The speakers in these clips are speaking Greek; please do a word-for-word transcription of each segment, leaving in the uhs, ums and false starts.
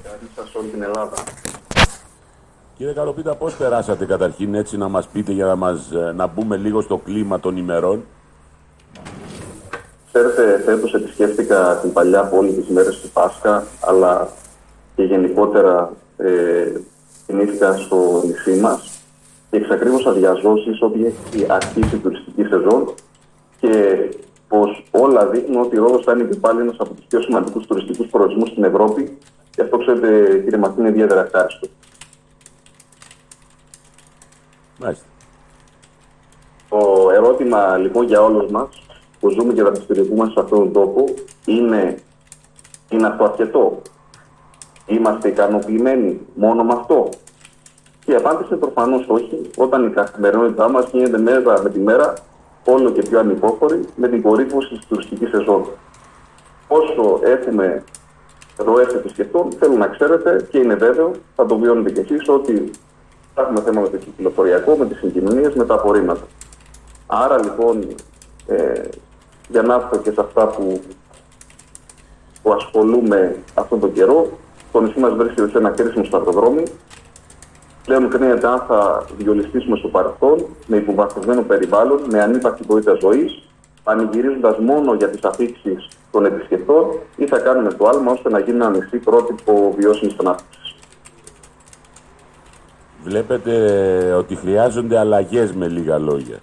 σε όλη την Ελλάδα. Κύριε Καλοπίτα, πώς περάσατε καταρχήν, έτσι να μας πείτε, για να, μας, να μπούμε λίγο στο κλίμα των ημερών? Ξέρετε, φέτος επισκέφτηκα την παλιά πόλη τις μέρες του Πάσχα, αλλά και γενικότερα ε, κινήθηκα στο νησί μας και εξακρίβωσα διαζώσεις ότι έχει αρχίσει η τουριστική σεζόν και πως όλα δείχνουν ότι η Ρόδος θα είναι και πάλι ένας από τους πιο σημαντικούς τουριστικούς προορισμούς στην Ευρώπη, και αυτό, ξέρετε, κύριε Μαρτίνη, είναι ιδιαίτερα ευχάριστο. Μάλιστα. Το ερώτημα λοιπόν για όλους μας που ζούμε και δραστηριοποιούμαστε σε αυτόν τον τόπο είναι, είναι αυτό αρκετό? Είμαστε ικανοποιημένοι μόνο με αυτό? Και η απάντηση είναι προφανώς όχι, όταν η καθημερινότητά μας γίνεται μέρα με τη μέρα όλο και πιο ανυπόφορη με την κορύφωση της τουριστικής σεζόν. Όσο έχουμε ροές επισκεπτών, θέλω να ξέρετε, και είναι βέβαιο, θα το βιώνετε κι εσείς, ότι θα έχουμε θέμα με το κυκλοφοριακό, με τις συγκοινωνίες, με τα απορρίμματα. Άρα λοιπόν, ε, για να έρθω και σε αυτά που, που ασχολούμαι αυτόν τον καιρό, το νησί μας βρίσκεται σε ένα κρίσιμο σταυροδρόμι. Πλέον κρίνεται αν θα διολυστήσουμε στο παρελθόν, με υποβαθμισμένο περιβάλλον, με ανύπαρκτη ποιότητα ζωής, πανηγυρίζοντας μόνο για τις αφήξεις των επισκεπτών, ή θα κάνουμε το άλμα ώστε να γίνει ένα νησί πρότυπο βιώσιμης ανάπτυξης. Βλέπετε ότι χρειάζονται αλλαγές, με λίγα λόγια.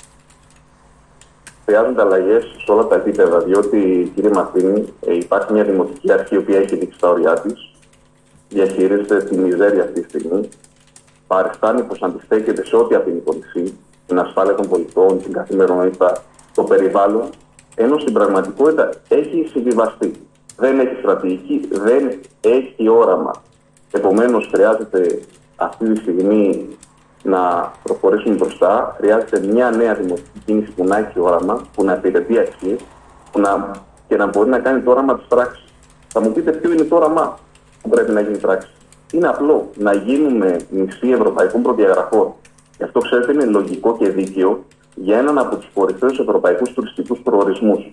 Χρειάζονται αλλαγές σε όλα τα επίπεδα, διότι, κύριε Μαρτίνη, υπάρχει μια δημοτική αρχή η οποία έχει δείξει τα όρια της, διαχειρίζεται τη μιζέρια αυτή τη στιγμή, παριστάνει πως αντιστέκεται σε ό,τι απειλεί το νησί, την ασφάλεια των πολιτών, την καθημερινότητα, το περιβάλλον, ενώ στην πραγματικότητα έχει συμβιβαστεί. Δεν έχει στρατηγική, δεν έχει όραμα. Επομένως, χρειάζεται αυτή τη στιγμή να προχωρήσουμε μπροστά. Χρειάζεται μια νέα δημοτική κίνηση που να έχει όραμα, που να υπηρετεί αξίες, που να, και να μπορεί να κάνει το όραμα της πράξης. Θα μου πείτε, ποιο είναι το όραμα που πρέπει να γίνει πράξη? Είναι απλό, να γίνουμε νησί ευρωπαϊκών προδιαγραφών. Γι' αυτό, ξέρετε, είναι λογικό και δίκαιο για έναν από τους κορυφαίους ευρωπαϊκούς τουριστικούς προορισμούς.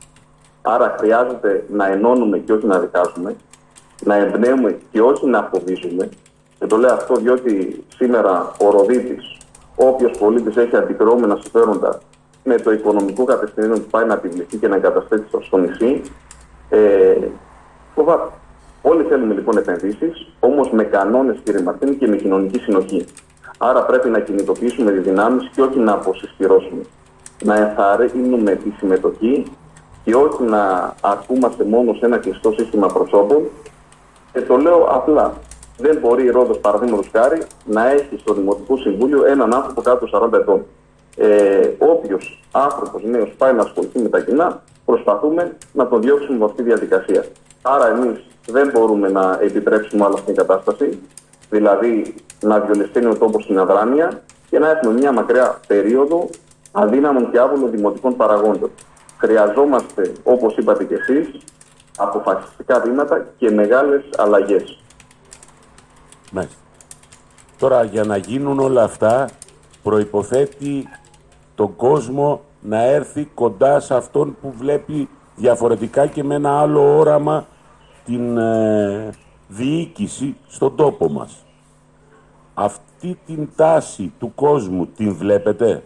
Άρα χρειάζεται να ενώνουμε και όχι να δικάζουμε, να εμπνέουμε και όχι να φοβίζουμε. Και το λέω αυτό διότι σήμερα ο Ροδίτης, όποιος πολίτης έχει αντικρουόμενα συμφέροντα με το οικονομικό κατευθύνιο που πάει να επιβληθεί και να εγκαταστήσει στο νησί, ε, φοβάται. Όλοι θέλουμε λοιπόν επενδύσεις, όμως με κανόνες, κύριε Μαρτίνη, και με κοινωνική συνοχή. Άρα πρέπει να κινητοποιήσουμε τις δυνάμεις και όχι να αποσυσπυρώσουμε. Να ενθαρρύνουμε τη συμμετοχή και όχι να αρκούμαστε μόνο σε ένα κλειστό σύστημα προσώπων. Και το λέω απλά. Δεν μπορεί η Ρόδος, παραδείγματος χάρη, να έχει στο Δημοτικό Συμβούλιο έναν άνθρωπο κάτω των σαράντα ετών. Ε, Όποιος άνθρωπος νέος πάει να ασχοληθεί με τα κοινά, προσπαθούμε να τον διώξουμε από αυτή τη διαδικασία. Άρα εμείς δεν μπορούμε να επιτρέψουμε άλλο αυτή την κατάσταση, δηλαδή να διολυσταίνει ο τόπος στην αδράνεια και να έχουμε μια μακριά περίοδο αδύναμων και άβολων δημοτικών παραγόντων. Χρειαζόμαστε, όπως είπατε κι εσείς, αποφασιστικά βήματα και μεγάλες αλλαγές. Μάλιστα. Τώρα, για να γίνουν όλα αυτά, προϋποθέτει τον κόσμο να έρθει κοντά σε αυτόν που βλέπει διαφορετικά και με ένα άλλο όραμα την ε, διοίκηση στον τόπο μας. Αυτή την τάση του κόσμου την βλέπετε?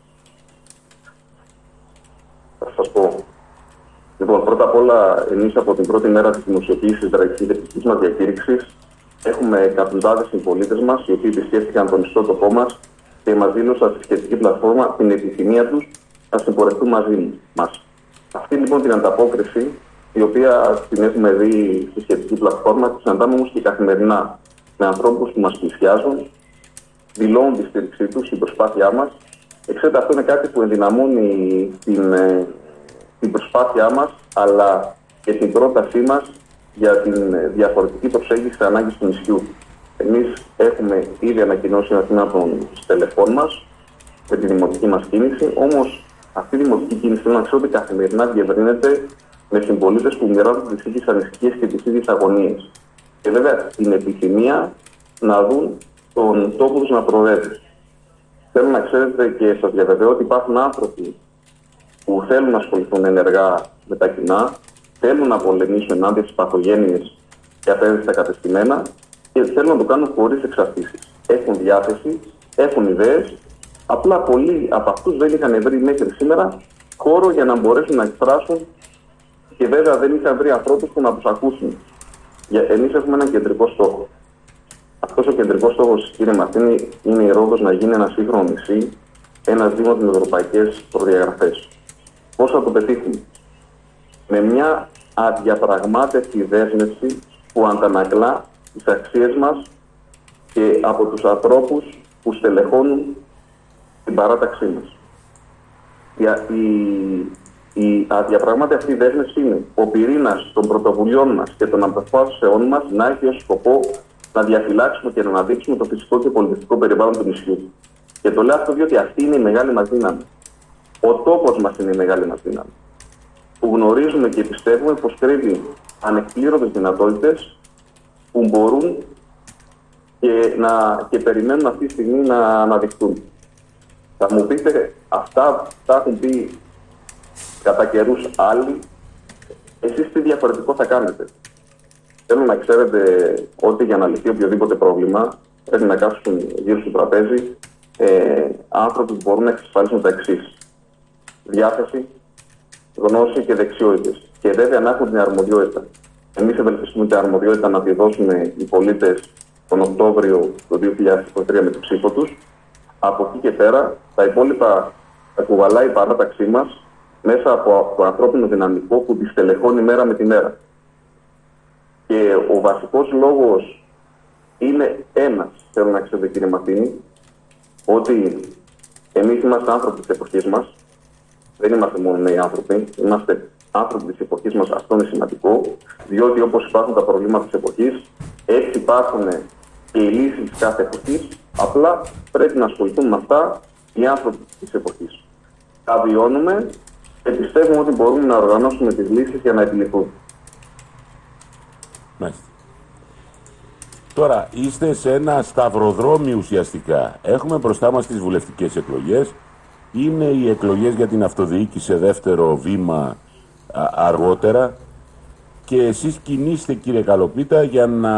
Θα σας πω. Λοιπόν, πρώτα απ' όλα, εμείς από την πρώτη μέρα της δημοσιοποίησης της μας διακήρυξης έχουμε εκατοντάδες συμπολίτες μας, οι οποίοι επισκέφθηκαν τον ιστότοπό μας και μας δήλωσαν στη σχετική πλατφόρμα την επιθυμία τους να συμπορευτούν μαζί μας. Αυτή λοιπόν την ανταπόκριση, η οποία την έχουμε δει στη σχετική πλατφόρμα, τη συναντάμε όμως και καθημερινά με ανθρώπους που μας πλησιάζουν, δηλώνουν τη στήριξή τους, την προσπάθειά μας. Εξαίρετα, αυτό είναι κάτι που ενδυναμώνει την, την προσπάθειά μας, αλλά και την πρότασή μας για την διαφορετική προσέγγιση στις ανάγκες του νησιού. Εμείς έχουμε ήδη ανακοινώσει ένα τμήμα των στελεχών μας με τη δημοτική μας κίνηση, όμως αυτή η δημοτική κίνηση, θέλω να ξέρω ότι καθημερινά διευρύνεται με συμπολίτες που μοιράζονται τις ίδιες ανησυχίες και τις ίδιες αγωνίες. Και βέβαια την επιθυμία να δουν τον τόπο τους να προοδεύει. Θέλω να ξέρετε και σας διαβεβαιώ ότι υπάρχουν άνθρωποι που θέλουν να ασχοληθούν ενεργά με τα κοινά, θέλουν να πολεμήσουν ενάντια στις παθογένειες και απέναντι στα κατεστημένα και θέλουν να το κάνουν χωρίς εξαρτήσεις. Έχουν διάθεση, έχουν ιδέες, απλά πολλοί από αυτούς δεν είχαν βρει μέχρι σήμερα χώρο για να μπορέσουν να εκφράσουν και βέβαια δεν είχαν βρει ανθρώπους που να τους ακούσουν. Εμείς έχουμε έναν κεντρικό στόχο. Αυτός ο κεντρικός στόχος, κύριε Μαρτίνη, είναι η Ρόδος να γίνει ένα σύγχρονο νησί, ένας δήμος με ευρωπαϊκές προδιαγραφές. Πώς θα το πετύχουμε? Με μια αδιαπραγμάτευτη δέσμευση που αντανακλά τις αξίες μας και από τους ανθρώπους που στελεχώνουν την παράταξή μας. Η, η, η αδιαπραγμάτευτη αυτή δέσμευση είναι ο πυρήνας των πρωτοβουλειών μας και των αποφάσεών μας να έχει ως σκοπό να διαφυλάξουμε και να αναδείξουμε το φυσικό και πολιτιστικό περιβάλλον του νησιού. Και το λέω αυτό διότι αυτή είναι η μεγάλη μας δύναμη. Ο τόπος μας είναι η μεγάλη μας δύναμη. Που γνωρίζουμε και πιστεύουμε πως κρύβει ανεκπλήρωτες δυνατότητες που μπορούν και, να, και περιμένουν αυτή τη στιγμή να αναδειχθούν. Θα μου πείτε, αυτά τα έχουν πει κατά καιρούς άλλοι, εσείς τι διαφορετικό θα κάνετε? Θέλω να ξέρετε ότι για να λυθεί οποιοδήποτε πρόβλημα πρέπει να κάτσουν γύρω στο τραπέζι ε, άνθρωποι που μπορούν να εξασφαλίσουν τα εξής: διάθεση, γνώση και δεξιότητες. Και βέβαια να έχουν την αρμοδιότητα. Εμείς ευελπιστούμε την αρμοδιότητα να τη δώσουμε οι πολίτες τον Οκτώβριο του δύο χιλιάδες είκοσι τρία με την ψήφο τους. Από εκεί και πέρα, τα υπόλοιπα τα κουβαλάει η παράταξή μας μέσα από το ανθρώπινο δυναμικό που τη στελεχώνει μέρα με τη μέρα. Και ο βασικός λόγος είναι ένας, θέλω να ξέρετε κύριε Μαρτίνη, ότι εμείς είμαστε άνθρωποι της εποχής μας, δεν είμαστε μόνο νέοι άνθρωποι, είμαστε άνθρωποι της εποχής μας, αυτό είναι σημαντικό, διότι όπως υπάρχουν τα προβλήματα της εποχής, έτσι υπάρχουν και οι λύσεις της κάθε εποχής, απλά πρέπει να ασχοληθούν με αυτά οι άνθρωποι της εποχής. Τα βιώνουμε και πιστεύουμε ότι μπορούμε να οργανώσουμε τις λύσεις για να επιληθούν. Μάλιστα. Τώρα, είστε σε ένα σταυροδρόμι ουσιαστικά. Έχουμε μπροστά μας τις βουλευτικές εκλογές. Είναι οι εκλογές για την αυτοδιοίκηση σε δεύτερο βήμα α, αργότερα. Και εσείς κινείστε, κύριε Καλοπίτα, για να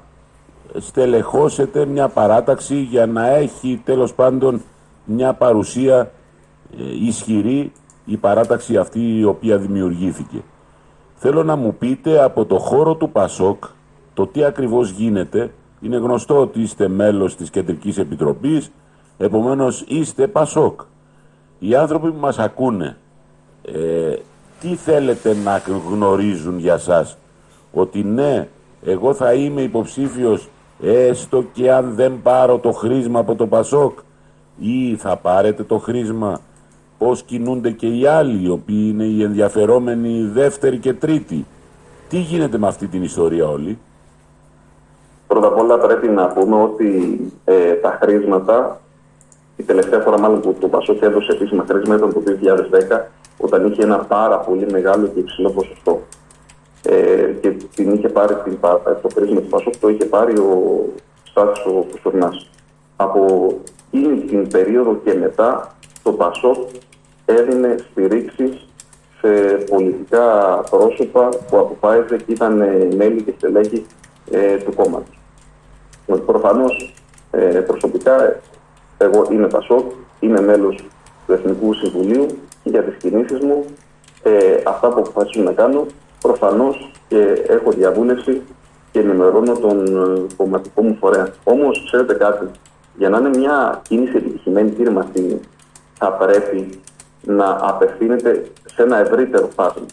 στελεχώσετε μια παράταξη, για να έχει τέλος πάντων μια παρουσία ε, ισχυρή η παράταξη αυτή η οποία δημιουργήθηκε. Θέλω να μου πείτε από το χώρο του Πασόκ το τι ακριβώς γίνεται. Είναι γνωστό ότι είστε μέλος της Κεντρικής Επιτροπής, επομένως είστε Πασόκ. Οι άνθρωποι που μας ακούνε, ε, τι θέλετε να γνωρίζουν για σας? Ότι ναι, εγώ θα είμαι υποψήφιος έστω και αν δεν πάρω το χρήσμα από το Πασόκ, ή θα πάρετε το χρήσμα? Πώς κινούνται και οι άλλοι, οι οποίοι είναι οι ενδιαφερόμενοι δεύτερη και τρίτη? Τι γίνεται με αυτή την ιστορία όλη? Πρώτα απ' όλα πρέπει να πούμε ότι ε, τα χρήσματα, η τελευταία φορά μάλλον που το Πασόκ έδωσε επίσημα χρήσμα ήταν το δύο χιλιάδες δέκα, όταν είχε ένα πάρα πολύ μεγάλο και υψηλό ποσοστό. Ε, και την είχε πάρει την, το χρήσμα του Πασόκ το είχε πάρει ο Στάθης ο Κωστορνάς. Από εκείνη την περίοδο και μετά το Πασόκ έδινε στηρίξεις σε πολιτικά πρόσωπα που αποφάσιζε και ήταν μέλη και στελέχη ε, του κόμματος. Προφανώς ε, προσωπικά εγώ είμαι Πασόκ, είμαι μέλος του Εθνικού Συμβουλίου και για τις κινήσεις μου ε, αυτά που αποφασίζω να κάνω, προφανώς και έχω διαβούλευση και ενημερώνω τον ε, κομματικό μου φορέα. Όμως ξέρετε κάτι, για να είναι μια κίνηση επιτυχημένη, κύριε Μαρτίνη, θα πρέπει να απευθύνεται σε ένα ευρύτερο φάσμα.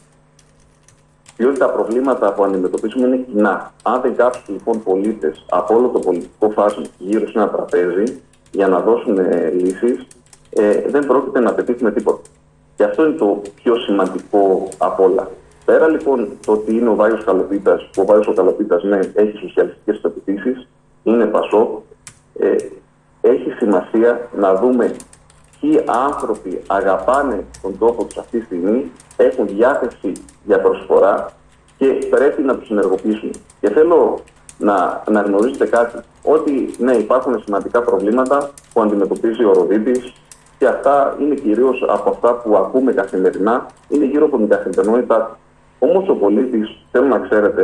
Διότι τα προβλήματα που αντιμετωπίζουμε είναι κοινά. Αν δεν κάτσουν λοιπόν πολίτες από όλο το πολιτικό φάσμα γύρω σε ένα τραπέζι για να δώσουν ε, λύσεις, ε, δεν πρόκειται να πετύχουμε τίποτα. Και αυτό είναι το πιο σημαντικό από όλα. Πέρα λοιπόν το ότι είναι ο Βάιος Καλοπίτας, που ο Βάιος ο Καλοπίτας ναι, έχει σοσιαλιστικές πεποιθήσεις, είναι Πασόκ, ε, έχει σημασία να δούμε ποιοι άνθρωποι αγαπάνε τον τόπο τους αυτή τη στιγμή, έχουν διάθεση για προσφορά και πρέπει να τους ενεργοποιήσουμε. Και θέλω να, να γνωρίζετε κάτι, ότι ναι, υπάρχουν σημαντικά προβλήματα που αντιμετωπίζει ο Ροδίτης και αυτά είναι κυρίως από αυτά που ακούμε καθημερινά, είναι γύρω από την καθημερινότητά. Όμως ο πολίτης, θέλω να ξέρετε,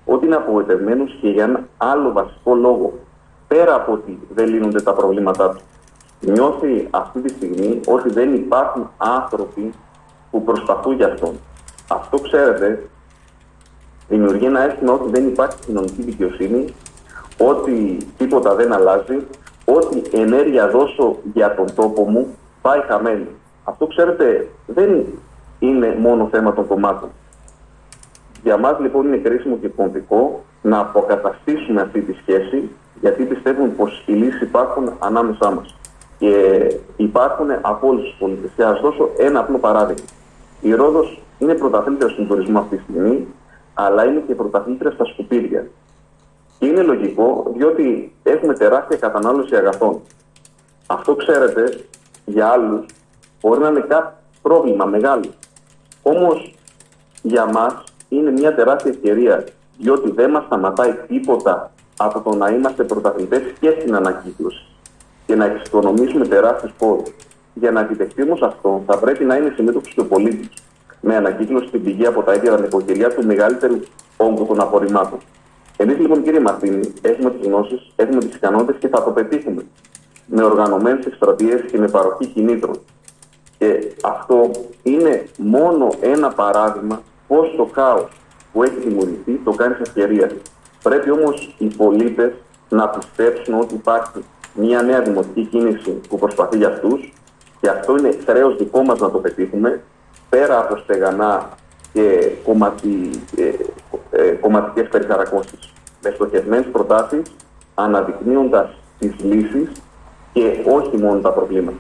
ότι είναι απογοητευμένος και για ένα άλλο βασικό λόγο. Πέρα από ότι δεν λύνονται τα προβλήματά του. Νιώθει αυτή τη στιγμή ότι δεν υπάρχουν άνθρωποι που προσπαθούν για αυτόν. Αυτό, ξέρετε, δημιουργεί ένα αίσθημα ότι δεν υπάρχει κοινωνική δικαιοσύνη, ότι τίποτα δεν αλλάζει, ότι ενέργεια δώσω για τον τόπο μου πάει χαμένη. Αυτό, ξέρετε, δεν είναι μόνο θέμα των κομμάτων. Για μας λοιπόν είναι κρίσιμο και κομβικό να αποκαταστήσουμε αυτή τη σχέση, γιατί πιστεύουμε πως οι λύσεις υπάρχουν ανάμεσά μας. Και υπάρχουν από όλους τους πολίτες. Και ας δώσω ένα απλό παράδειγμα. Η Ρόδος είναι πρωταθλήτρια στον τουρισμό αυτή τη στιγμή, αλλά είναι και πρωταθλήτρια στα σκουπίδια. Και είναι λογικό, διότι έχουμε τεράστια κατανάλωση αγαθών. Αυτό, ξέρετε, για άλλους μπορεί να είναι κάποιο πρόβλημα μεγάλο. Όμως για μας είναι μια τεράστια ευκαιρία, διότι δεν μας σταματάει τίποτα από το να είμαστε πρωταθλητές και στην ανακύκλωση και να εξοικονομήσουμε τεράστιους πόρους. Για να επιτευχθεί όμως αυτό, θα πρέπει να είναι συμμέτοχος και ο πολίτης, με ανακύκλωση στην πηγή από τα ίδια τα νοικοκυριά του μεγαλύτερου όγκου των απορριμμάτων. Εμείς λοιπόν, κύριε Μαρτίνη, έχουμε τις γνώσεις, έχουμε τις ικανότητες και θα το πετύχουμε με οργανωμένες εκστρατείες και με παροχή κινήτρων. Και αυτό είναι μόνο ένα παράδειγμα πώς το χάος που έχει δημιουργηθεί το κάνει σε ευκαιρία. Πρέπει όμως οι πολίτες να πιστέψουν ότι υπάρχει μια νέα δημοτική κίνηση που προσπαθεί για αυτούς, και αυτό είναι χρέος δικό μας να το πετύχουμε, πέρα από στεγανά και κομματι, ε, ε, κομματικές περιχαρακώσεις, με στοχευμένες προτάσεις, αναδεικνύοντας τις λύσεις και όχι μόνο τα προβλήματα.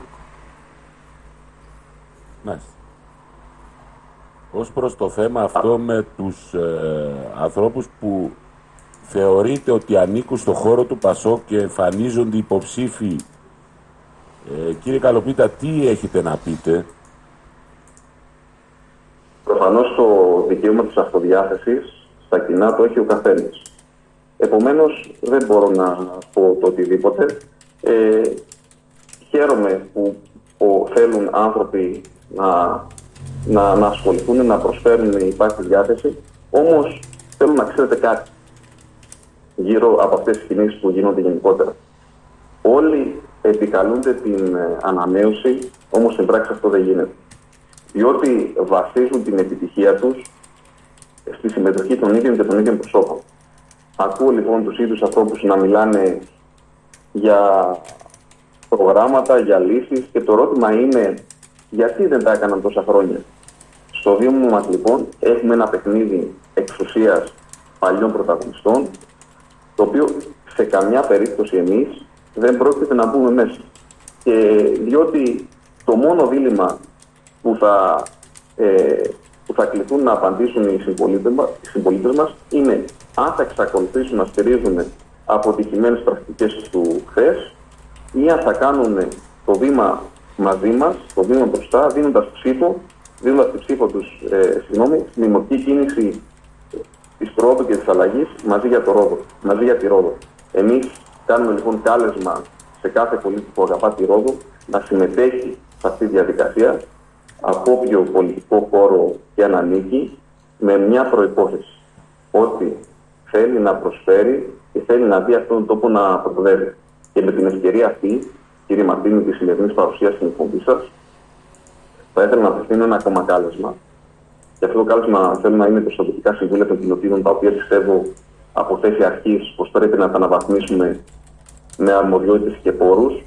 Μάλιστα. Ως προς το θέμα αυτό με τους ε, ανθρώπους που θεωρείται ότι ανήκουν στο χώρο του ΠΑΣΟΚ και εμφανίζονται υποψήφοι, ε, κύριε Καλοπίτα, τι έχετε να πείτε? Προφανώς το δικαίωμα της αυτοδιάθεσης στα κοινά το έχει ο καθένας. Επομένως δεν μπορώ να πω το οτιδήποτε. Ε, χαίρομαι που ο, θέλουν άνθρωποι να, να, να ασχοληθούν, να προσφέρουν, υπάρχει διάθεση. Όμως θέλω να ξέρετε κάτι γύρω από αυτές τις κινήσεις που γίνονται γενικότερα. Όλοι επικαλούνται την ε, ανανέωση, όμως στην πράξη αυτό δεν γίνεται. Διότι βασίζουν την επιτυχία τους στη συμμετοχή των ίδιων και των ίδιων προσώπων. Ακούω λοιπόν τους ίδιους ανθρώπους να μιλάνε για προγράμματα, για λύσεις, και το ερώτημα είναι γιατί δεν τα έκαναν τόσα χρόνια. Στο Δήμο μας λοιπόν έχουμε ένα παιχνίδι εξουσίας παλιών πρωταγωνιστών, το οποίο σε καμιά περίπτωση εμείς δεν πρόκειται να μπούμε μέσα. Και διότι το μόνο δίλημμα που θα, ε, που θα κληθούν να απαντήσουν οι συμπολίτες μας, οι συμπολίτες μας είναι αν θα εξακολουθήσουν να στηρίζουν αποτυχημένες πρακτικές του χθες ή αν θα κάνουν το βήμα μαζί μας, το βήμα μπροστά, δίνοντας ψήφο, δίνοντας τη ψήφο τους ε, συγγνώμη, στη δημοτική κίνηση της Ρόδου και της αλλαγής μαζί για το Ρόδο, μαζί για τη Ρόδο. Εμείς κάνουμε λοιπόν κάλεσμα σε κάθε πολίτη που αγαπά τη Ρόδο να συμμετέχει σε αυτή τη διαδικασία, από όποιο πολιτικό χώρο και αν ανήκει, με μια προϋπόθεση. Ότι θέλει να προσφέρει και θέλει να δει αυτόν τον τόπο να πρωτοδεύει. Και με την ευκαιρία αυτή, κύριε Μαρτίνη, τη σημερινή παρουσία στην εκπομπή σας, θα ήθελα να απευθύνω ένα ακόμα κάλεσμα. Και αυτό το κάλεσμα θέλω να είναι προς τα τοπικά συμβούλια των κοινοτήτων, τα οποία πιστεύω από θέση αρχής πως πρέπει να τα αναβαθμίσουμε με αρμοδιότητες και πόρους.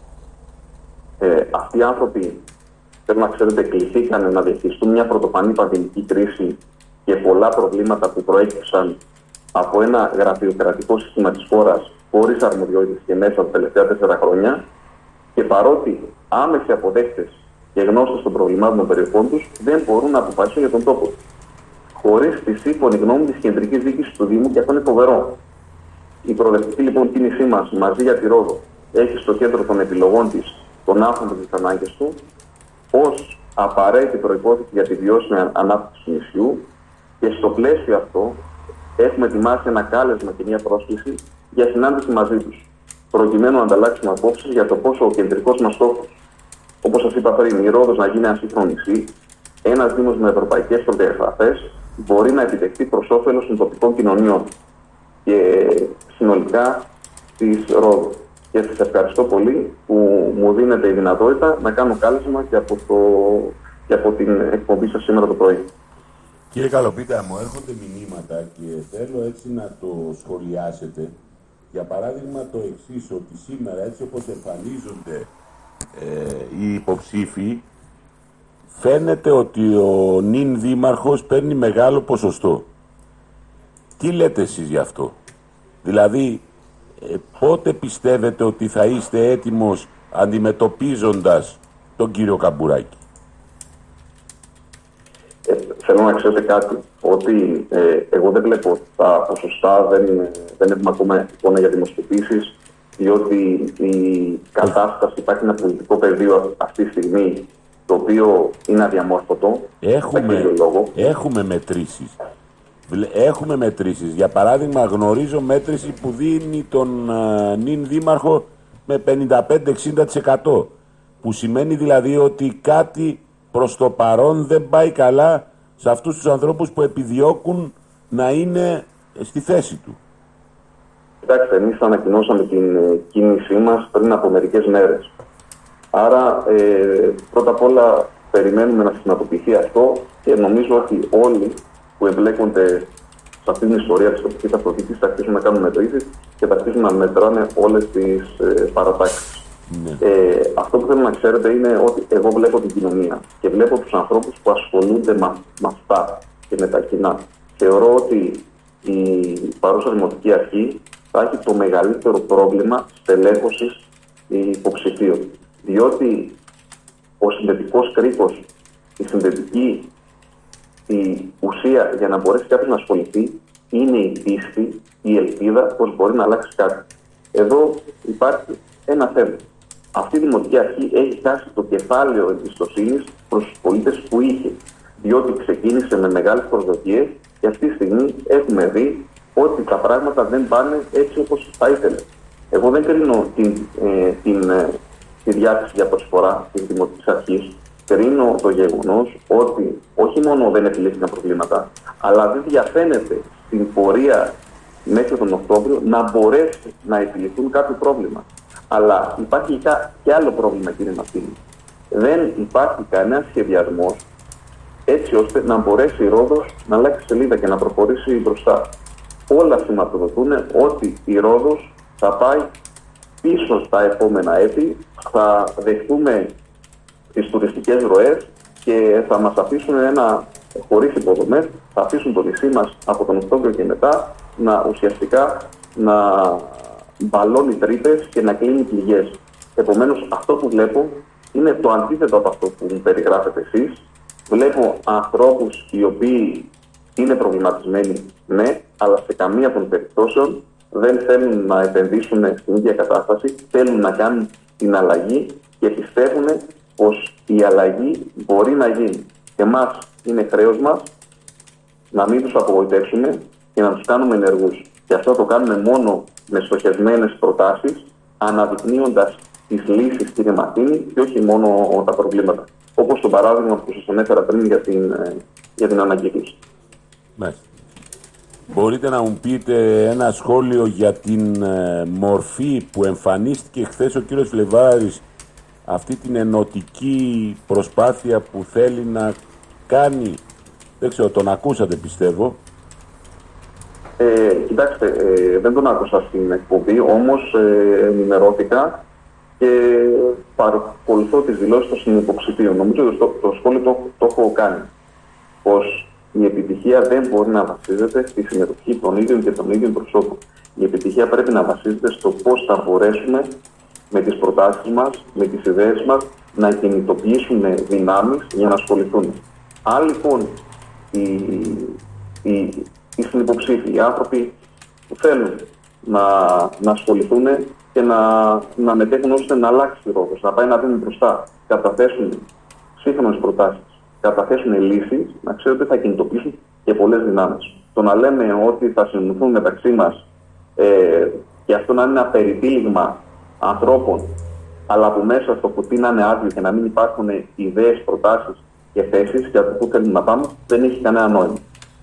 Ε, αυτοί οι άνθρωποι, θέλω να ξέρετε, κληθήκαν να διαχειριστούν μια πρωτοφανή πανδημική κρίση και πολλά προβλήματα που προέκυψαν από ένα γραφειοκρατικό σύστημα της χώρας χωρίς αρμοδιότητες και μέσα τα τελευταία τέσσερα χρόνια. Και παρότι άμεσοι αποδέκτες και γνώστες των προβλημάτων των περιοχών τους, δεν μπορούν να αποφασίσουν για τον τόπο. Χωρίς τη σύμφωνη γνώμη της κεντρικής διοίκησης του Δήμου, και αυτό είναι φοβερό. Η προοδευτική λοιπόν κίνησή μας μαζί για τη Ρόδο έχει στο κέντρο των επιλογών της τον άνθρωπο και τις ανάγκες του, ως απαραίτητη προϋπόθεση για τη βιώσιμη ανάπτυξη του νησιού, και στο πλαίσιο αυτό έχουμε ετοιμάσει ένα κάλεσμα και μια πρόσκληση για συνάντηση μαζί τους, προκειμένου να ανταλλάξουμε απόψεις για το πόσο ο κεντρικός μας στόχος, όπως σας είπα πριν, η Ρόδος να γίνει ένα σύγχρονο νησί, ένας Δήμος με ευρωπαϊκές προδιαγραφές, μπορεί να επιτευχθεί προς όφελος των τοπικών κοινωνιών και συνολικά της Ρόδου. Και σας ευχαριστώ πολύ που μου δίνετε η δυνατότητα να κάνω κάλεσμα και από, το, και από την εκπομπή σας σήμερα το πρωί. Κύριε Καλοπίτα, μου έρχονται μηνύματα και θέλω έτσι να το σχολιάσετε. Για παράδειγμα το εξής, ότι σήμερα έτσι όπως εμφανίζονται ε, οι υποψήφοι, φαίνεται ότι ο νυν δήμαρχος παίρνει μεγάλο ποσοστό. Τι λέτε εσείς γι' αυτό? Δηλαδή, ε, πότε πιστεύετε ότι θα είστε έτοιμος αντιμετωπίζοντας τον κύριο Καμπουράκη? Ε, θέλω να ξέρετε κάτι, ότι ε, εγώ δεν βλέπω τα ποσοστά, δεν, δεν έχουμε ακόμα εικόνα για δημοσκοπήσεις, διότι η κατάσταση, υπάρχει ένα πολιτικό πεδίο αυτή τη στιγμή, το οποίο είναι αδιαμόρφωτο. Έχουμε, έχουμε μετρήσεις. Έχουμε μετρήσεις. Για παράδειγμα, γνωρίζω μέτρηση που δίνει τον uh, νυν δήμαρχο με πενήντα πέντε με εξήντα τοις εκατό. Που σημαίνει δηλαδή ότι κάτι προς το παρόν δεν πάει καλά σε αυτούς τους ανθρώπους που επιδιώκουν να είναι στη θέση του. Κοιτάξτε, εμείς ανακοινώσαμε την κίνησή μας πριν από μερικές μέρες. Άρα, ε, πρώτα απ' όλα, περιμένουμε να συστηματοποιηθεί αυτό και νομίζω ότι όλοι που εμπλέκονται σε αυτή την ιστορία της τοπικής αυτοδιοίκησης θα αρχίσουν να κάνουν μετρήσεις και θα αρχίσουν να μετράνε όλες τις ε, παρατάξεις. Ναι. Ε, αυτό που θέλω να ξέρετε είναι ότι εγώ βλέπω την κοινωνία και βλέπω τους ανθρώπους που ασχολούνται με αυτά και με τα κοινά. Θεωρώ ότι η παρούσα δημοτική αρχή θα έχει το μεγαλύτερο πρόβλημα στελέχωσης υποψηφίων. Διότι ο συνδετικός κρίκος, η συνδετική η ουσία για να μπορέσει κάποιος να ασχοληθεί είναι η πίστη, η ελπίδα πως μπορεί να αλλάξει κάτι. Εδώ υπάρχει ένα θέμα. Αυτή η δημοτική αρχή έχει χάσει το κεφάλαιο εμπιστοσύνης προς τους πολίτες που είχε. Διότι ξεκίνησε με μεγάλες προσδοκίες και αυτή τη στιγμή έχουμε δει ότι τα πράγματα δεν πάνε έτσι όπως θα ήθελε. Εγώ δεν κρίνω την, ε, την, ε, τη διάθεση για προσφορά της δημοτικής αρχής. Κρίνω το γεγονός ότι όχι μόνο δεν επιλέχθηκαν προβλήματα, αλλά δεν διαφαίνεται στην πορεία μέχρι τον Οκτώβριο να μπορέσει να επιληθούν κάποιο πρόβλημα. Αλλά υπάρχει και άλλο πρόβλημα, κύριε Μαρτίνη. Δεν υπάρχει κανένα σχεδιασμός έτσι ώστε να μπορέσει η Ρόδος να αλλάξει σελίδα και να προχωρήσει μπροστά. Όλα σηματοδοτούν ότι η Ρόδος θα πάει πίσω στα επόμενα έτη, θα δεχτούμε τις τουριστικές ροές και θα μας αφήσουν ένα χωρίς υποδομές, θα αφήσουν το νησί μας από τον Οκτώβριο και μετά να ουσιαστικά να μπαλώνει τρύπες και να κλείνει πληγές. Επομένως, αυτό που βλέπω είναι το αντίθετο από αυτό που μου περιγράφετε εσείς. Βλέπω ανθρώπους οι οποίοι είναι προβληματισμένοι, ναι, αλλά σε καμία των περιπτώσεων δεν θέλουν να επενδύσουν στην ίδια κατάσταση, θέλουν να κάνουν την αλλαγή και πιστεύουν πως η αλλαγή μπορεί να γίνει. Και εμάς είναι χρέος μας να μην τους απογοητεύσουμε και να τους κάνουμε ενεργούς. Και αυτό το κάνουμε μόνο με στοχευμένες προτάσεις, αναδεικνύοντας τις λύσεις, κύριε Μαρτίνη, και όχι μόνο τα προβλήματα. Όπως το παράδειγμα που σας ανέφερα πριν για την, για την ανακύκλωση. Μάλιστα. Μπορείτε να μου πείτε ένα σχόλιο για την ε, μορφή που εμφανίστηκε χθες ο κύριος Φλεβάρης, αυτή την ενωτική προσπάθεια που θέλει να κάνει? Δεν ξέρω, τον ακούσατε πιστεύω. Ε, κοιτάξτε, ε, δεν τον άκουσα στην εκπομπή, όμως ε, ενημερώθηκα και παρακολουθώ τις δηλώσεις των συνυποψηφίων. Νομίζω ότι το, το σχόλιο το, το έχω κάνει. Πως η επιτυχία δεν μπορεί να βασίζεται στη συμμετοχή των ίδιων και των ίδιων προσώπων. Η επιτυχία πρέπει να βασίζεται στο πώς θα μπορέσουμε με τις προτάσεις μας, με τις ιδέες μας, να κινητοποιήσουμε δυνάμεις για να ασχοληθούν. Αν λοιπόν οι, οι, οι συνυποψήφοι, οι άνθρωποι που θέλουν να, να ασχοληθούν και να, να μετέχουν ώστε να αλλάξει η Ρόδος, να πάει να δίνουν μπροστά, καταθέσουν σύγχρονες προτάσεις, καταθέσουν λύσεις, να ξέρουν ότι θα κινητοποιήσουν και πολλές δυνάμεις. Το να λέμε ότι θα συνεννοηθούν μεταξύ μας ε, και αυτό να είναι ένα περιτύλιγμα ανθρώπων, αλλά από μέσα στο κουτί να είναι άδειο και να μην υπάρχουν ιδέες, προτάσεις και θέσεις για το που θέλουμε να πάμε, δεν έχει κανένα νόημα.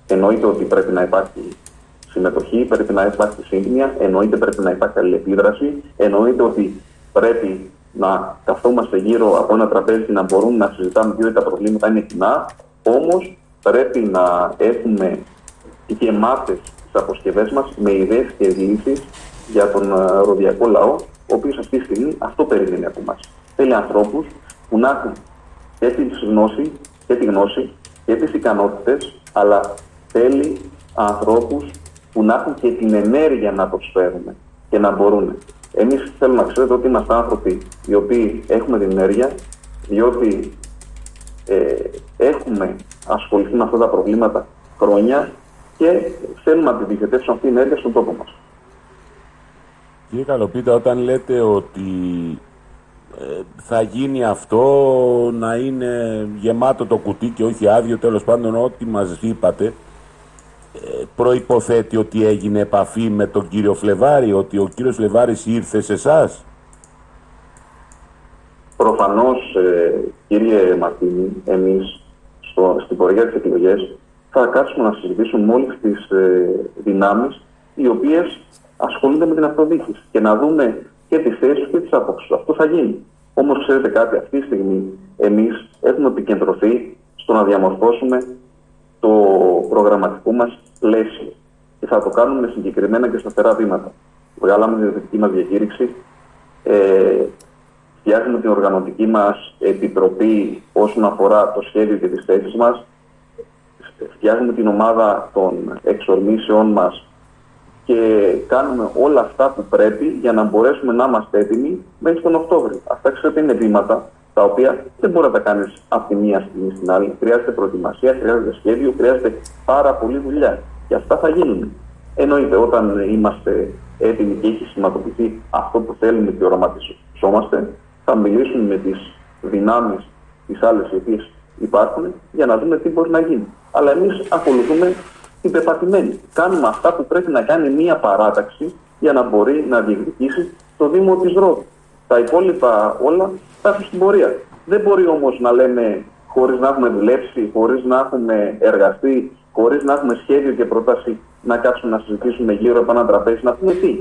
εννοείται ότι πρέπει να υπάρχει συμμετοχή, πρέπει να υπάρχει σύμπνοια, εννοείται πρέπει να υπάρχει αλληλεπίδραση, εννοείται ότι πρέπει να καθόμαστε γύρω από ένα τραπέζι και να μπορούμε να συζητάμε διότι τα προβλήματα είναι κοινά. Όμως πρέπει να έχουμε γεμάτες τις αποσκευές μας με ιδέες και λύσεις για τον ροδιακό λαό, ο οποίος αυτή τη στιγμή αυτό περιμένει από εμάς. Θέλει ανθρώπους που να έχουν και τη γνώση και τη γνώση και τις ικανότητες, αλλά θέλει ανθρώπους που να έχουν και την ενέργεια να προσφέρουν και να μπορούν. Εμείς θέλουμε να ξέρετε ότι είμαστε άνθρωποι οι οποίοι έχουμε την ενέργεια, διότι ε, έχουμε ασχοληθεί με αυτά τα προβλήματα χρόνια και θέλουμε να τη διοχετεύσουμε αυτή την ενέργεια στον τόπο μας. Κύριε Καλοπίτα, όταν λέτε ότι ε, θα γίνει αυτό, να είναι γεμάτο το κουτί και όχι άδειο, τέλος πάντων ό,τι μας είπατε, ε, προϋποθέτει ότι έγινε επαφή με τον κύριο Φλεβάρη, ότι ο κύριος Φλεβάρης ήρθε σε εσάς? Προφανώς, ε, κύριε Μαρτίνη, εμείς στο, στην πορεία της εκλογές θα κάτσουμε να συζητήσουμε με όλες τις ε, δυνάμεις οι οποίες ασχολούνται με την αυτοδιοίκηση και να δούμε και τις θέσεις και τις απόψεις. Αυτό θα γίνει. Όμως, ξέρετε κάτι, αυτή τη στιγμή εμείς έχουμε επικεντρωθεί στο να διαμορφώσουμε το προγραμματικό μας πλαίσιο και θα το κάνουμε με συγκεκριμένα και σταθερά βήματα. Βγάλαμε την δική μας διακήρυξη, ε, φτιάχνουμε την οργανωτική μας επιτροπή όσον αφορά το σχέδιο και τις θέσεις μας, φτιάχνουμε την ομάδα των εξορμήσεών μας και κάνουμε όλα αυτά που πρέπει για να μπορέσουμε να είμαστε έτοιμοι μέχρι τον Οκτώβριο. Αυτά, ξέρετε, είναι βήματα τα οποία δεν μπορεί να τα κάνεις από τη μία στιγμή στην άλλη. Χρειάζεται προετοιμασία, χρειάζεται σχέδιο, χρειάζεται πάρα πολλή δουλειά. Και αυτά θα γίνουν. Εννοείται, όταν είμαστε έτοιμοι και έχει σηματοποιηθεί αυτό που θέλουμε και οραματιζόμαστε, θα μιλήσουμε με τις δυνάμεις τις άλλες οι οποίες υπάρχουν για να δούμε τι μπορεί να γίνει. Αλλά εμείς ακολουθούμε την πεπατημένη. Κάνουμε αυτά που πρέπει να κάνει μία παράταξη για να μπορεί να διεκδικήσει το Δήμο της Ρόδου. Τα υπόλοιπα όλα θα έρθουν στην πορεία. Δεν μπορεί όμως να λέμε χωρίς να έχουμε δουλέψει, χωρίς να έχουμε εργαστεί, χωρίς να έχουμε σχέδιο και πρόταση να κάτσουμε να συζητήσουμε γύρω από ένα τραπέζι, να πούμε τι.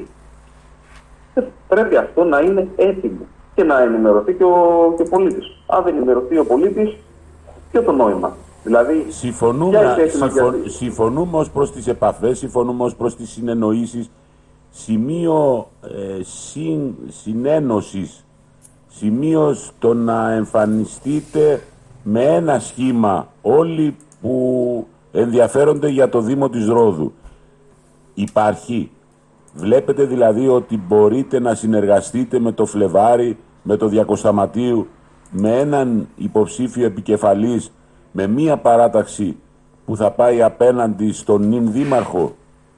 Πρέπει αυτό να είναι έτοιμο και να ενημερωθεί και ο, και ο πολίτης. Αν δεν ενημερωθεί ο πολίτης, ποιο το νόημα? Δηλαδή, συμφωνούμε, συμφων, συμφωνούμε ως προς τις επαφές, συμφωνούμε ως προς τις συνεννοήσεις. Σημείο ε, συν, συνένωσης, σημείο στο να εμφανιστείτε με ένα σχήμα όλοι που ενδιαφέρονται για το Δήμο της Ρόδου. Υπάρχει. Βλέπετε δηλαδή ότι μπορείτε να συνεργαστείτε με το Φλεβάρη, με το Διακοσταματίου, με έναν υποψήφιο επικεφαλής, με μία παράταξη που θα πάει απέναντι στον νυν δήμαρχο?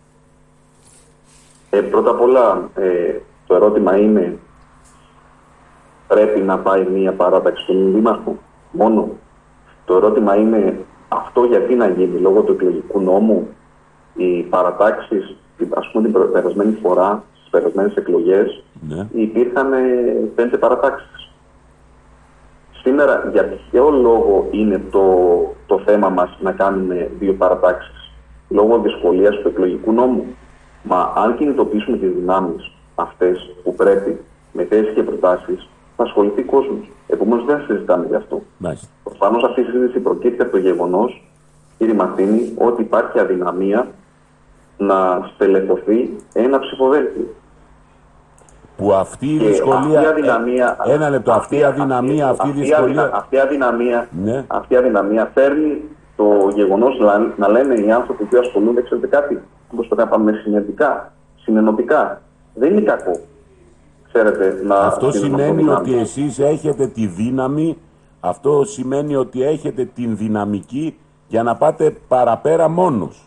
Ε, πρώτα απ' όλα, ε, το ερώτημα είναι, πρέπει να πάει μία παράταξη στον νυν δήμαρχο μόνο? Το ερώτημα είναι, αυτό γιατί να γίνει? Λόγω του εκλογικού νόμου? Οι παρατάξεις, ας πούμε, την περασμένη φορά, στις περασμένες εκλογές, ναι, υπήρχαν πέντε παρατάξεις. Σήμερα, για ποιο λόγο είναι το, το θέμα μας να κάνουμε δύο παρατάξεις? Λόγω δυσκολίας του εκλογικού νόμου? Μα αν κινητοποιήσουμε τις δυνάμεις αυτές που πρέπει με θέσεις και προτάσεις, θα ασχοληθεί ο κόσμος. Επομένως, δεν συζητάμε γι' αυτό. Προφανώς αυτή η συζήτηση προκύπτει από το γεγονός, κύριε Μαρτίνη, ότι υπάρχει αδυναμία να στελεχωθεί ένα ψηφοδέλτιο. Που αυτή η δυσκολία... Αυτή αδυναμία, ένα λεπτό, αυτή η αδυναμία, αυτή η δυσκολία... Αυτή η αδυναμία, ναι, αυτή αδυναμία φέρνει το γεγονός να, να λένε οι άνθρωποι που ασχολούνται, ξέρετε κάτι, όπως το κάνουμε συνεντικά, συνενωτικά. Δεν είναι κακό. Ξέρετε, να αυτό σημαίνει ότι εσείς έχετε τη δύναμη, αυτό σημαίνει ότι έχετε την δυναμική για να πάτε παραπέρα μόνος.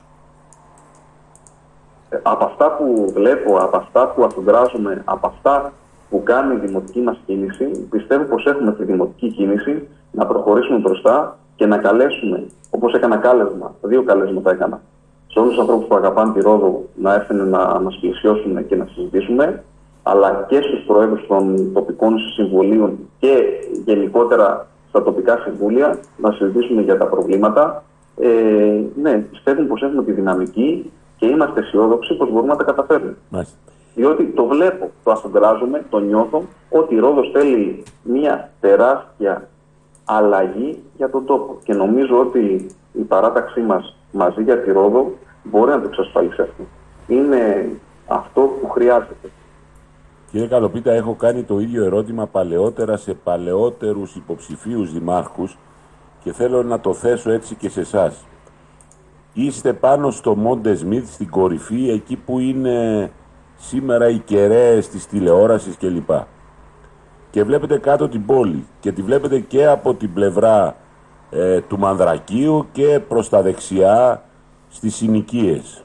Από αυτά που βλέπω, από αυτά που αφουγκράζομαι, από αυτά που κάνει η δημοτική μας κίνηση, πιστεύω πως έχουμε τη δημοτική κίνηση να προχωρήσουμε μπροστά και να καλέσουμε, όπως έκανα κάλεσμα, δύο καλέσματα έκανα, σε όλους τους ανθρώπους που αγαπάνε τη Ρόδο να έρθουν να μας πλησιώσουν και να συζητήσουμε, αλλά και στους προέδρους των τοπικών συμβουλίων και γενικότερα στα τοπικά συμβούλια να συζητήσουμε για τα προβλήματα ε, ναι, πιστεύουν πως έχουμε τη δυναμική και είμαστε αισιόδοξοι πως μπορούμε να τα καταφέρουμε. Μάλιστα. Διότι το βλέπω, το αφαντράζομαι, το νιώθω ότι η Ρόδος θέλει μια τεράστια αλλαγή για τον τόπο. Και νομίζω ότι η παράταξή μας μαζί για τη Ρόδο μπορεί να το εξασφαλίσει αυτό. Είναι αυτό που χρειάζεται. Κύριε Καλοπίτα, έχω κάνει το ίδιο ερώτημα παλαιότερα σε παλαιότερους υποψηφίους δημάρχους και θέλω να το θέσω έτσι και σε εσάς. Είστε πάνω στο Μόντε Σμιθ, στην κορυφή, εκεί που είναι σήμερα οι κεραίες της τηλεόρασης κλπ. Και βλέπετε κάτω την πόλη και τη βλέπετε και από την πλευρά ε, του Μανδρακίου και προς τα δεξιά στις συνοικίες.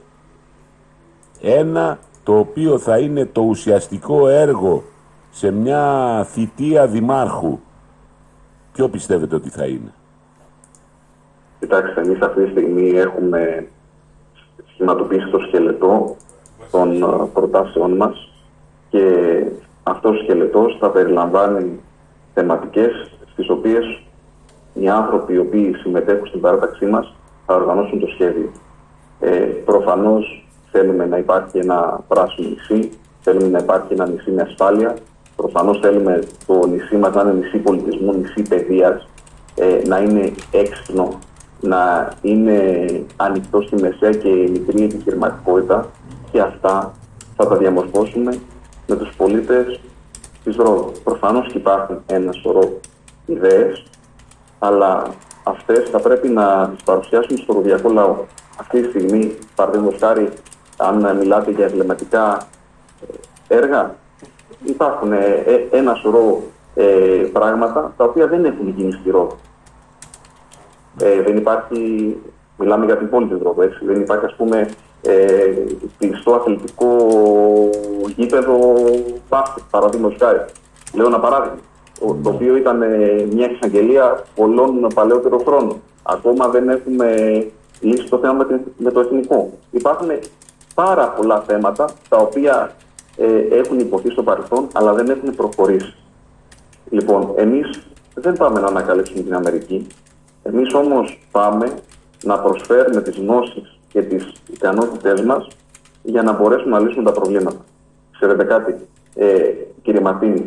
Ένα το οποίο θα είναι το ουσιαστικό έργο σε μια θητεία δημάρχου. Ποιο πιστεύετε ότι θα είναι? Κοιτάξτε, εμείς αυτή τη στιγμή έχουμε σχηματοποιήσει το σκελετό των προτάσεών μας και αυτός ο σκελετός θα περιλαμβάνει θεματικές στις οποίες οι άνθρωποι οι οποίοι συμμετέχουν στην παράταξή μας θα οργανώσουν το σχέδιο. Ε, προφανώς θέλουμε να υπάρχει ένα πράσινο νησί, θέλουμε να υπάρχει ένα νησί με ασφάλεια, προφανώς θέλουμε το νησί μας να είναι νησί πολιτισμού, νησί παιδείας, ε, να είναι έξυπνο, να είναι ανοιχτό στη μεσαία και μικρή επιχειρηματικότητα και αυτά θα τα διαμορφώσουμε με τους πολίτες της Ρόδου. Προφανώς και υπάρχουν ένα σωρό ιδέες, αλλά αυτές θα πρέπει να τις παρουσιάσουμε στο ροδιακό λαό. Αυτή τη στιγμή, παραδείγματος χάρη, αν μιλάτε για εμβληματικά έργα, υπάρχουν ε, ε, ένα σωρό ε, πράγματα τα οποία δεν έχουν γίνει στη Ρόδο. Ε, δεν υπάρχει, μιλάμε για την πόλη της Ρόδου, έτσι, δεν υπάρχει, ας πούμε, ε, κλειστό αθλητικό γήπεδο μπάσκετ, παραδείγματος χάρη. Λέω ένα παράδειγμα, το, το οποίο ήταν ε, μια εξαγγελία πολλών παλαιότερων χρόνων. Ακόμα δεν έχουμε λύσει το θέμα με, με το εθνικό. Υπάρχουν πάρα πολλά θέματα τα οποία ε, έχουν υποθεί στο παρελθόν, αλλά δεν έχουν προχωρήσει. Λοιπόν, εμείς δεν πάμε να ανακαλύψουμε την Αμερική. Εμείς όμως πάμε να προσφέρουμε τις γνώσεις και τις ικανότητές μας για να μπορέσουμε να λύσουμε τα προβλήματα. Ξέρετε κάτι, ε, κύριε Ματίνη,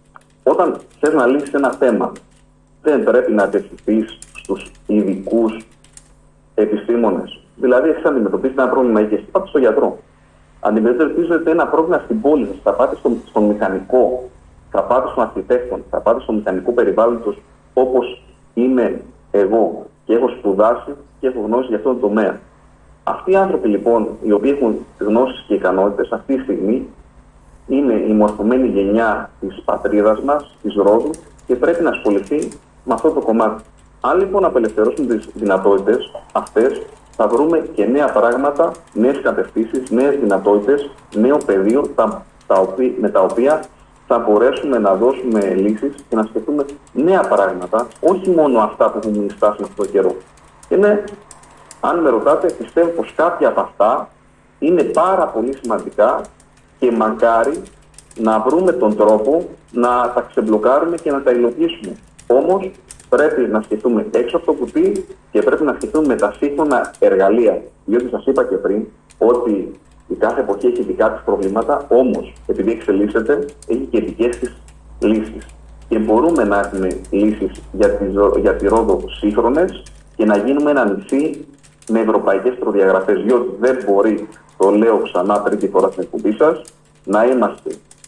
όταν θες να λύσεις ένα θέμα, δεν πρέπει να απευθυνθείς στους ειδικούς επιστήμονες. Δηλαδή, έχεις αντιμετωπίσει ένα πρόβλημα και εσύ πάτε στον γιατρό. Αντιμετωπίζετε ένα πρόβλημα στην πόλη σας, θα πάτε στον, στον μηχανικό, θα πάτε στον αρχιτέκτον, θα πάτε στο μηχανικό περιβάλλοντος όπως είμαι εγώ και έχω σπουδάσει και έχω γνώση για αυτόν τον τομέα. Αυτοί οι άνθρωποι λοιπόν, οι οποίοι έχουν γνώσεις και ικανότητες, αυτή τη στιγμή είναι η μορφωμένη γενιά της πατρίδας μας, της Ρόδου, και πρέπει να ασχοληθεί με αυτό το κομμάτι. Αν λοιπόν απελευθερώσουμε τις δυνατότητες αυτές, θα βρούμε και νέα πράγματα, νέες κατευθύνσεις, νέες δυνατότητες, νέο πεδίο τα, τα οποία, με τα οποία θα μπορέσουμε να δώσουμε λύσεις και να σκεφτούμε νέα πράγματα, όχι μόνο αυτά που έχουμε μιστάσει με αυτόν τον καιρό. Και ναι, αν με ρωτάτε, πιστεύω πως κάποια από αυτά είναι πάρα πολύ σημαντικά και μακάρι να βρούμε τον τρόπο να τα ξεμπλοκάρουμε και να τα υλοποιήσουμε. Όμως πρέπει να σκεφτούμε έξω από το κουτί και πρέπει να σκεφτούμε με τα σύγχρονα εργαλεία. Διότι σας είπα και πριν ότι η κάθε εποχή έχει δικά της προβλήματα, όμως επειδή εξελίσσεται, έχει και δικές της λύσεις. Και μπορούμε να έχουμε λύσεις για τη, για τη Ρόδο σύγχρονες και να γίνουμε ένα νησί με ευρωπαϊκές προδιαγραφές. Διότι δεν μπορεί, το λέω ξανά τρίτη φορά στην εκπομπή σας, να είμαστε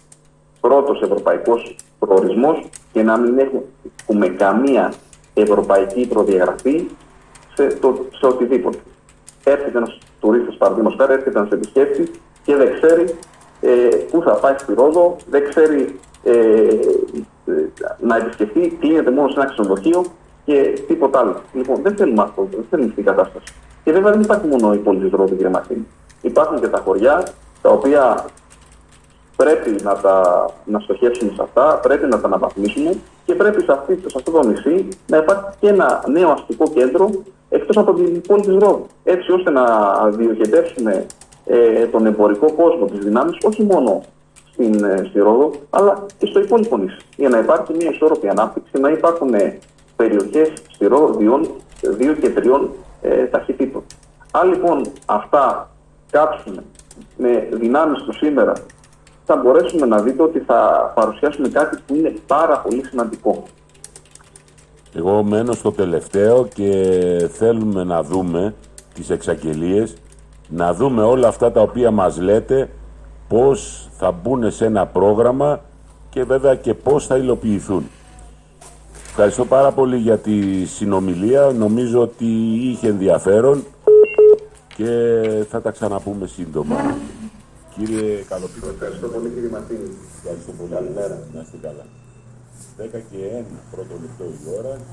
πρώτος ευρωπαϊκός προορισμός και να μην έχουμε καμία ευρωπαϊκή προδιαγραφή σε, το, σε οτιδήποτε. Έρχεται ένας τουρίστας, παραδείγματος χάρη, έρχεται ένας επισκέπτης και δεν ξέρει ε, πού θα πάει στη Ρόδο, δεν ξέρει ε, ε, να επισκεφτεί, κλείνεται μόνο σε ένα ξενοδοχείο και τίποτα άλλο. Λοιπόν, δεν θέλουμε αυτό, δεν θέλουμε αυτή την κατάσταση. Και βέβαια δεν υπάρχει μόνο η πόλη της Ρόδου, κύριε Μαθήνη. Υπάρχουν και τα χωριά τα οποία πρέπει να, τα, να στοχεύσουμε σε αυτά, πρέπει να τα αναβαθμίσουμε και πρέπει σε, αυτή, σε αυτό το νησί να υπάρχει και ένα νέο αστικό κέντρο εκτός από την πόλη της Ρόδου. Έτσι ώστε να διοχετεύσουμε ε, τον εμπορικό κόσμο, τις δυνάμεις, όχι μόνο στην, ε, στη Ρόδο, αλλά και στο υπόλοιπο νησί. Για να υπάρχει μια ισόρροπη ανάπτυξη, να υπάρχουν περιοχές στη Ρόδο δύο και τριών ε, ταχυτήτων. Αν λοιπόν αυτά κάψουν με δυνάμεις του σήμερα, θα μπορέσουμε να δείτε ότι θα παρουσιάσουμε κάτι που είναι πάρα πολύ σημαντικό. Εγώ μένω στο τελευταίο και θέλουμε να δούμε τις εξαγγελίες, να δούμε όλα αυτά τα οποία μας λέτε, πώς θα μπουν σε ένα πρόγραμμα και βέβαια και πώς θα υλοποιηθούν. Ευχαριστώ πάρα πολύ για τη συνομιλία, νομίζω ότι είχε ενδιαφέρον και θα τα ξαναπούμε σύντομα. Κύριε Καλοπίδη. Ευχαριστώ πολύ κύριε Μαρτίνη. Ευχαριστώ πολύ. Καλημέρα. Να είστε καλά. δέκα και ένα πρώτο λεπτό η ώρα.